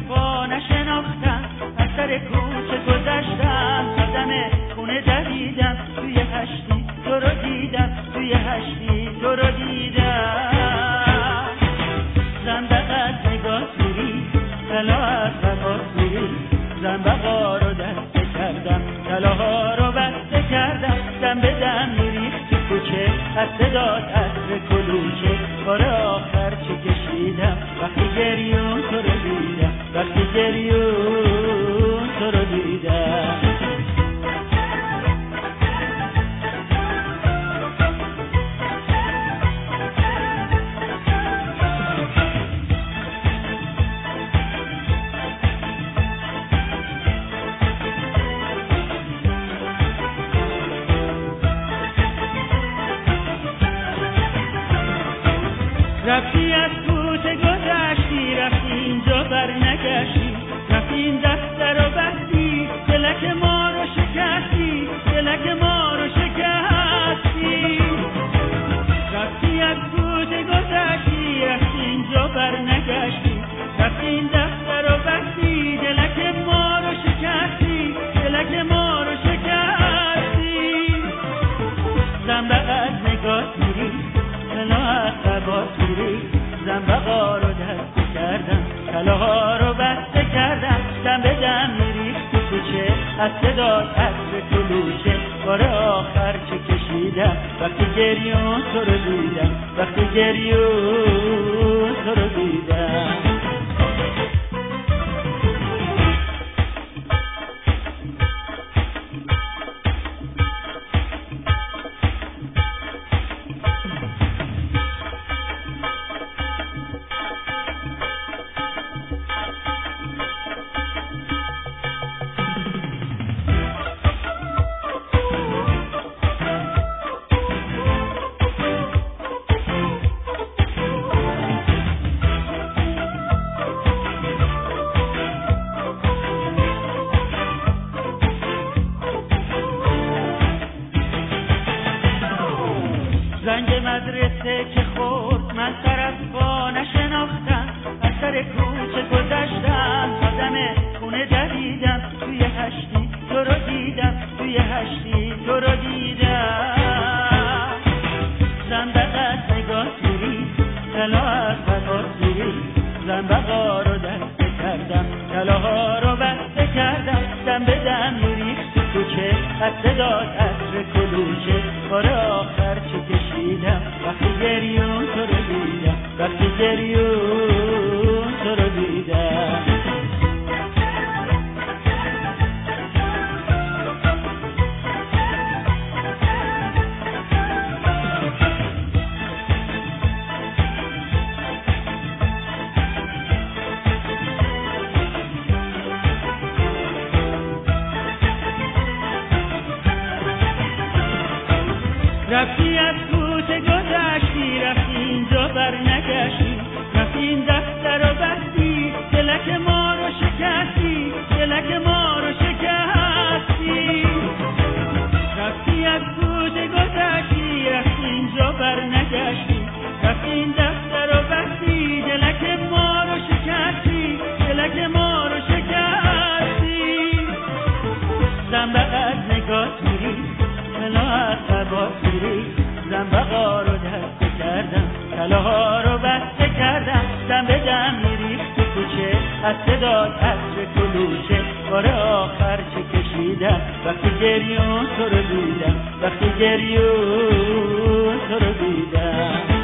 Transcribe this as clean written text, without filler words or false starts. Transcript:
وفا نشناختم، از سر کوچه گذشتم، تا دم خونه دویدم، توی هشتی تو رو دیدم، توی هشتی تو رو دیدم. زن بغل نگاه سوری، طلا از وفا سوری، زن بغا رو دسته کردم، طلاها رو بسته کردم، دم به دم میریخت تو کوچه، از صدات عطر کلوچه، بار آخر چه کشیدم، وقتی گریون تو رو دیدم، وقتی گریون تو رو دیدم. رفتی از کوچه گذشتی، رفتی اینجا بر نگشتی، رفتی این دست رو بستی، دلک ما رو شکستی، دلک ما رو شکستی. رفتی از کوچه گذشتی، رفتی اینجا بر نگشتی، رفتی این دست رو بستی، دلک ما رو شکستی، دلک ما رو شکستی. زن بغل نگاه میری، طلا از قبا سوری، زن بغا رو دسته کردم، طلاها رو بسته کردم، دم به دم میریخت تو کوچه، از صدات عطر کلوچه، بار آخر چه کشیدم، وقتی گریون تو رو دیدم، وقتی گریون تو رو دیدم. زنگ مدرسه که خورد، من طرف با نشناختم، از سر کوچه گذشتم، تا دم خونه دویدم، توی هشتی تو رو دیدم، توی هشتی تو رو دیدم. زن بغل نگاه سوری، طلا از وفا سوری، زن بغا رو دسته کردم، طلاها رو بسته کردم، دم به دم میریخت تو کوچه، از صدات عطر کلوچه، بار آخر چه کشیدم، وقتی گریون تو رو دیدم، وقتی گریون تو رو دیدم. رفتی از کوچه گذشتی، رفتی اینجا بر نگشتی، رفتی این دست رو بستی، دلک ما رو شکستی، دلک ما رو شکستی. رفتی از کوچه گذشتی، رفتی اینجا بر نگشتی، رفتی این دست رو بستی، دلک ما رو شکستی، دلک ما رو شکستی. زن بغل نگاه سوری، طلا از قبا سوری، زن بغا رو دسته کردم، طلاها رو بسته کردم، دم به دم میریخت تو کوچه، از صدات عطر کلوچه، بار آخر چه کشیدم، وقتی گریون تو رو دیدم، وقتی گریون تو رو دیدم.